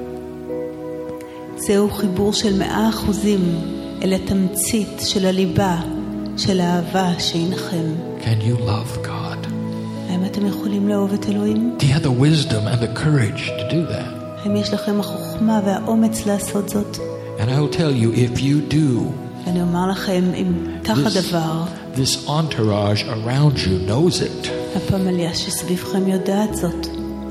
זהו חיבור של מאה אחוזים אל התמצית של הליבה של האהבה שאינכם. Can you love God? האם אתם יכולים לאהוב את אלוהים? Do you have the wisdom and the courage to do that? האם יש לכם החוכמה והאומץ לעשות זאת? And I will tell you, if you do, אני אומר לכם, אם כך הדבר, this entourage around you knows it. הפמליה שסביבכם יודעת זאת.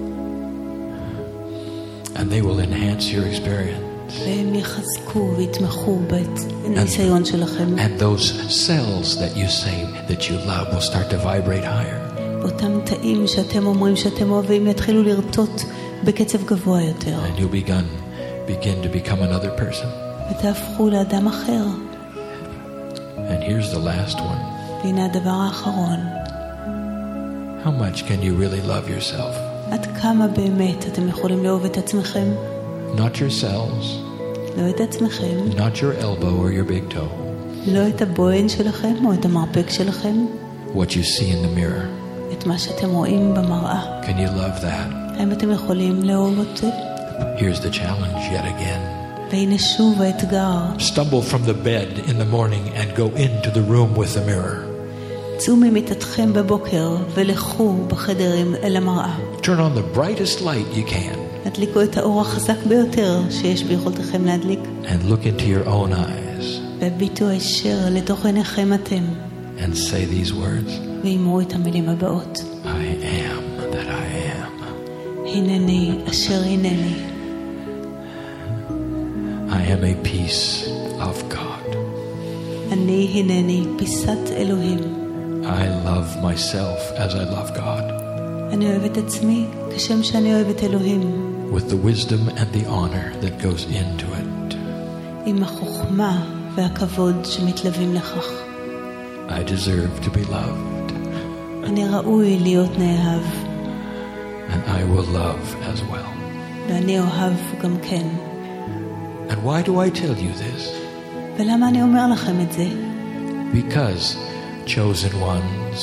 And they will enhance your experience. והם יחזקו ויתמכו בניסיון שלכם. And those cells that you say that you love will start to vibrate higher. אותם תאים שאתם אומרים שאתם אוהבים יתחילו לרטוט בקצב גבוה יותר. And you'll begin, begin to become another person. ותהפכו לאדם אחר. And here's the last one. והנה הדבר האחרון. How much can you really love yourself? עד כמה באמת אתם יכולים לאהוב את עצמכם? Not your cells. לא את עצמכם. Not your elbow or your big toe. לא את הבוהן שלכם או את המרפק שלכם. What you see in the mirror. את מה שאתם רואים במראה. Can you love that? האם אתם יכולים לאהוב את זה? Here's the challenge yet again. והנה שוב האתגר. Stumble from the bed in the morning and go into the room with the mirror. צאו ממיטתכם בבוקר ולכו בחדרים אל המראה. Turn on the brightest light you can. הדליקו את האור החזק ביותר שיש ביכולתכם להדליק. And look into your own eyes. והביטו הישר לתוך עיניכם אתם. And say these words. ואמרו את המילים הבאות. I am that I am. הנני אשר הנני. I am a piece of God. אני הנני פיסת אלוהים. I love myself as I love God. אני אוהב את עצמי כשם שאני אוהב את אלוהים. With the wisdom and the honor that goes into it. עם החוכמה והכבוד שמתלווים לכך. I deserve to be loved. אני ראוי להיות נאהב. And I will love as well. ואני אוהב גם כן. And why do I tell you this? ולמה אני אומר לכם את זה? Because, chosen ones,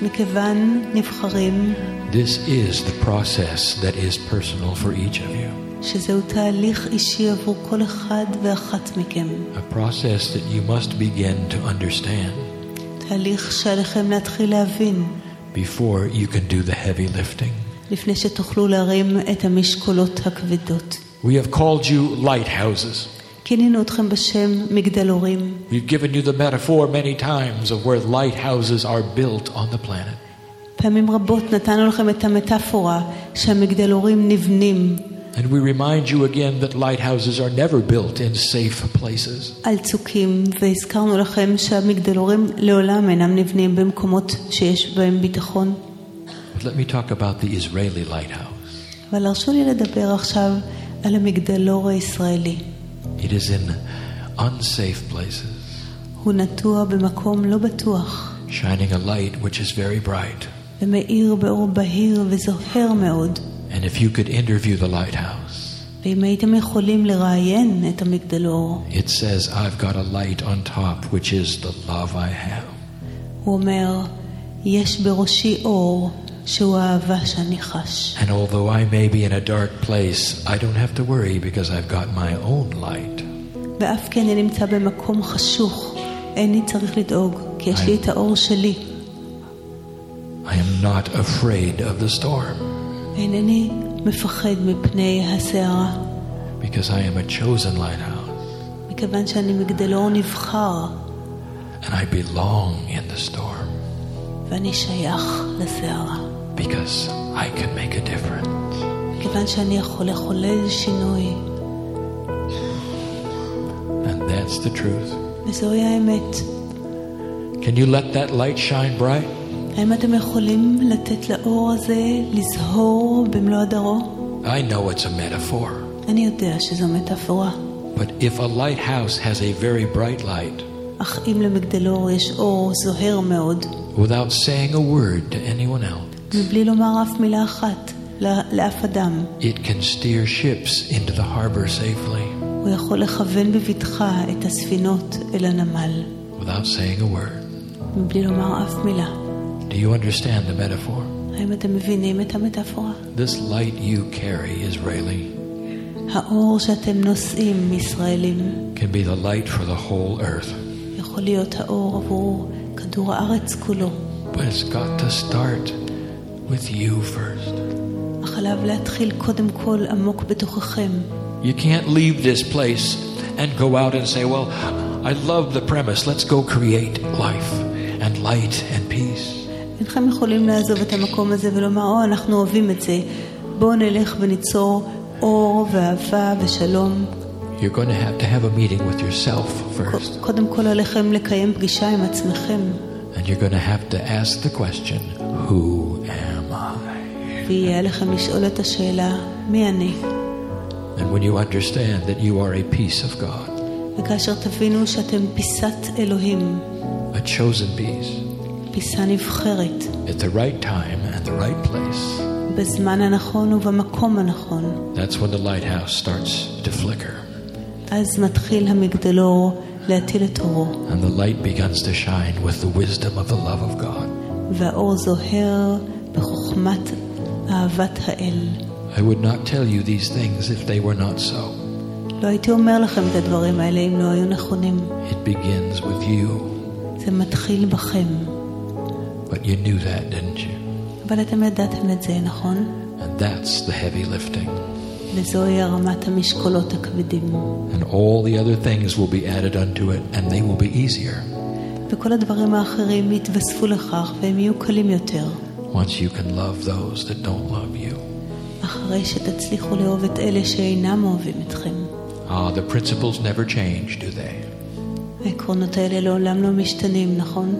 מכיוון נבחרים, this is the process that is personal for each of you. שזהו תהליך אישי עבור כל אחד ואחת מכם. A process that you must begin to understand תהליך שעליכם להתחיל להבין. Before you can do the heavy lifting. לפני שתוכלו להרים את המשקולות הכבדות. We have called you lighthouses. כינינו אתכם בשם מגדלורים. We've given you the metaphor many times of where lighthouses are built on the planet. פעמים רבות נתנו לכם את המטאפורה שהמגדלורים נבנים. And we remind you again that lighthouses are never built in safe places. על צוקים, והזכרנו לכם שהמגדלורים לעולם אינם נבנים במקומות שיש בהם ביטחון. But let me talk about the Israeli lighthouse. אבל הרשו לי לדבר עכשיו על המגדלור הישראלי. It is in unsafe places. הוא נטוע במקום לא בטוח. Shining a light which is very bright. ומאיר באור בהיר וזוהר מאוד. And if you could interview the lighthouse, ואם הייתם יכולים לראיין את המגדלור, it says, I've got a light on top, which is the love I have. הוא אומר, יש בראשי אור שהוא האהבה שאני חש. And although I may be in a dark place, I don't have to worry because I've got my own light. ואף כי אני נמצא במקום חשוך, איני צריך לדאוג, כי יש לי את האור שלי. I am not afraid of the storm. אינני מפחד מפני הסערה. Because I am a chosen lighthouse. מכיוון שאני מגדלור נבחר. And I belong in the storm. ואני שייך לסערה. Because I can make a difference. מכיוון שאני יכול לחולל שינוי. And that's the truth. וזוהי האמת. Can you let that light shine bright? האם אתם יכולים לתת לאור הזה לזהור במלוא הדרו? I know it's a metaphor. אני יודע שזו מטאפורה. But if a lighthouse has a very bright light, אך אם למגדלור יש אור זוהר מאוד, without saying a word to anyone else, מבלי לומר אף מילה אחת לאף אדם, it can steer ships into the harbor safely. הוא יכול לכוון בבטחה את הספינות אל הנמל. Without saying a word. מבלי לומר אף מילה. Do you understand the metaphor? האם אתם מבינים את המטאפורה? This light you carry, Israeli, האור שאתם נושאים, ישראלים, can be the light for the whole earth. יכול להיות האור עבור כדור הארץ כולו. But it's got to start with you first. אך עליו להתחיל קודם כל עמוק בתוככם. You can't leave this place and go out and say, well, I love the premise. Let's go create life and light and peace. אינכם יכולים לעזוב את המקום הזה ולומר, או, אנחנו אוהבים את זה. בואו נלך וניצור אור ואהבה ושלום. You're going to have to have a meeting with yourself first. קודם כל עליכם לקיים פגישה עם עצמכם. And you're going to have to ask the question, who am I? ויהיה עליכם לשאול את השאלה, מי אני? And when you understand that you are a piece of God, וכאשר תבינו שאתם פיסת אלוהים, a chosen piece, פיסה נבחרת, at the right time and the right place, בזמן הנכון ובמקום הנכון, that's when the lighthouse starts to flicker. אז מתחיל המגדלור להטיל את אורו. And the light begins to shine with the wisdom of the love of God. והאור זוהר בחוכמת אהבת האל. I would not tell you these things if they were not so. לא הייתי אומר לכם את הדברים האלה אם לא היו נכונים. It begins with you. זה מתחיל בכם. But you knew that, didn't you? אבל אתם ידעתם את זה, נכון? And that's the heavy lifting. וזוהי הרמת המשקולות הכבדים. And all the other things will be added unto it, and they will be easier. וכל הדברים האחרים יתווספו לכך, והם יהיו קלים יותר. Once you can love those that don't love you. אחרי שתצליחו לאהוב את אלה שאינם אוהבים אתכם. Ah, the principles never change, do they? העקרונות האלה לעולם לא משתנים, נכון?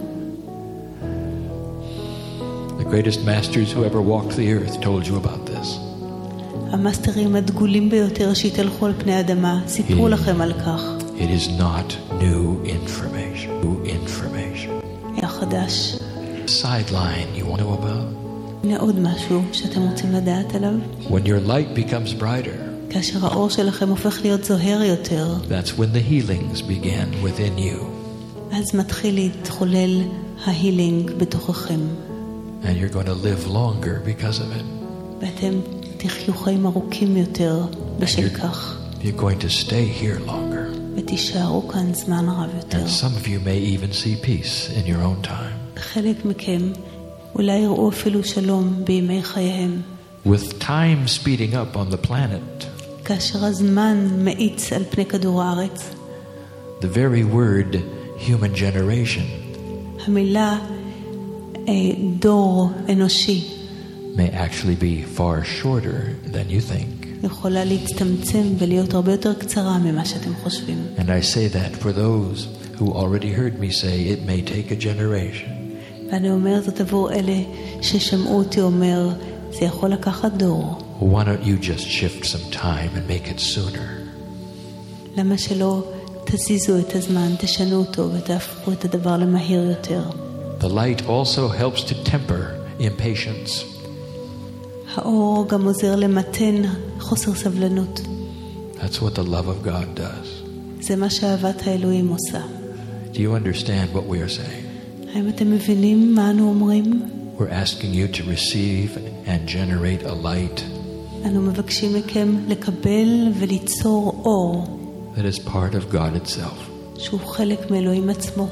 The greatest masters who ever walked the earth told you about this. המאסטרים הדגולים ביותר שהתהלכו על פני האדמה סיפרו לכם על כך. It is not new information. New information. החדש. Sideline you want to know about? הנה עוד משהו שאתם רוצים לדעת עליו. When your light becomes brighter, כאשר האור שלכם הופך להיות זוהר יותר, that's when the healings begin within you. אז מתחיל להתחולל ההילינג בתוככם. And you're going to live longer because of it. ואתם תחיו חיים ארוכים יותר בשל כך. You're going to stay here longer. ותישארו כאן זמן רב יותר. And some of you may even see peace in your own time. חלק מכם אולי יראו אפילו שלום בימי חייהם. With time speeding up on the planet, כאשר הזמן מאיץ על פני כדור הארץ, the very word human generation המילה אה, דור אנושי may actually be far shorter than you think. יכולה להצטמצם ולהיות הרבה יותר קצרה ממה שאתם חושבים. And I say that for those who already heard me say it may take a generation. ואני אומר זאת עבור אלה ששמעו אותי אומר, זה יכול לקחת דור. Why don't you just shift some time and make it sooner? למה שלא תזיזו את הזמן, תשנו אותו ותהפכו את הדבר למהיר יותר. The light also helps to temper impatience. האור גם עוזר למתן חוסר סבלנות. That's what the love of God does. זה מה שאהבת האלוהים עושה. Do you understand what we are saying? האם אתם מבינים מה אנו אומרים? We're asking you to receive and generate a light אנו מבקשים מכם לקבל וליצור אור that is part of God itself. שהוא חלק מאלוהים עצמו.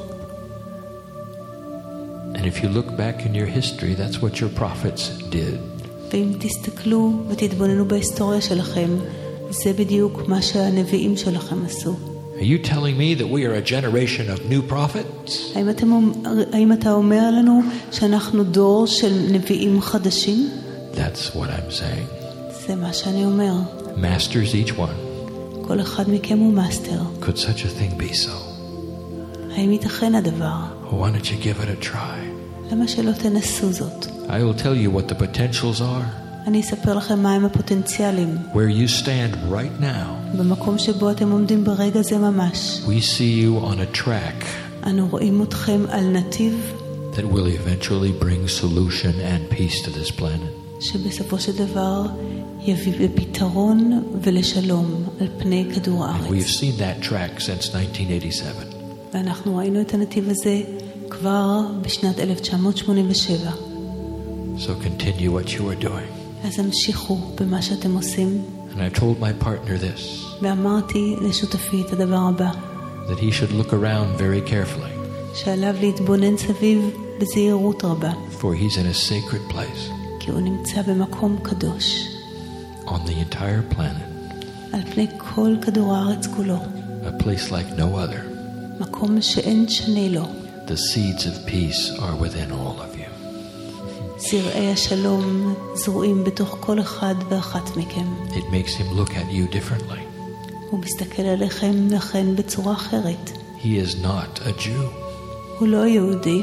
And if you look back in your history, that's what your prophets did. ואם תסתכלו ותתבוננו בהיסטוריה שלכם, זה בדיוק מה שהנביאים שלכם עשו. Are you telling me that we are a generation of new prophets? האם, אתם, האם אתה אומר לנו שאנחנו דור של נביאים חדשים? That's what I'm saying. זה מה שאני אומר. Masters each one. כל אחד מכם הוא מאסטר. Could such a thing be so? האם ייתכן הדבר? Why don't you give it a try? למה שלא תנסו זאת? I will tell you what the potentials are. אני אספר לכם מהם הפוטנציאלים. Where you stand right now, במקום שבו אתם עומדים ברגע זה ממש. we see you on a track אנו רואים אתכם על נתיב that will eventually bring solution and peace to this planet. שבסופו של דבר יביא לפתרון ולשלום על פני כדור And הארץ. we've seen that track since nineteen eighty-seven. ואנחנו ראינו את הנתיב הזה כבר בשנת אלף תשע מאות שמונים ושבע. So continue what you are doing. אז המשיכו במה שאתם עושים. And I told my partner this, ואמרתי לשותפי את הדבר הבא, that he should look around very carefully, שעליו להתבונן סביב בזהירות רבה, for he's in a sacred place כי הוא נמצא במקום קדוש on the entire planet, על פני כל כדור הארץ כולו, a place like no other. מקום שאין שני לו. The seeds of peace are within all of you. זרעי השלום זרועים בתוך כל אחד ואחת מכם. It makes him look at you differently. הוא מסתכל עליכם לכן בצורה אחרת. He is not a Jew, הוא לא יהודי,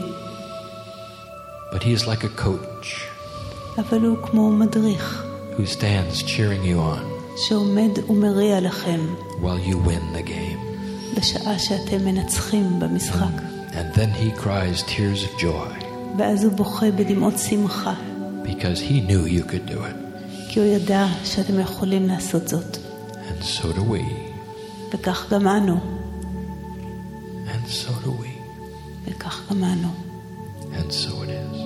but he is like a coach אבל הוא כמו מדריך who stands cheering you on שעומד ומריע לכם while you win the game. בשעה שאתם מנצחים במשחק. And then he cries tears of joy ואז הוא בוכה בדמעות שמחה, because he knew you could do it. כי הוא ידע שאתם יכולים לעשות זאת. And so do we. וכך גם אנו. And so do we. וכך גם אנו. And so it is.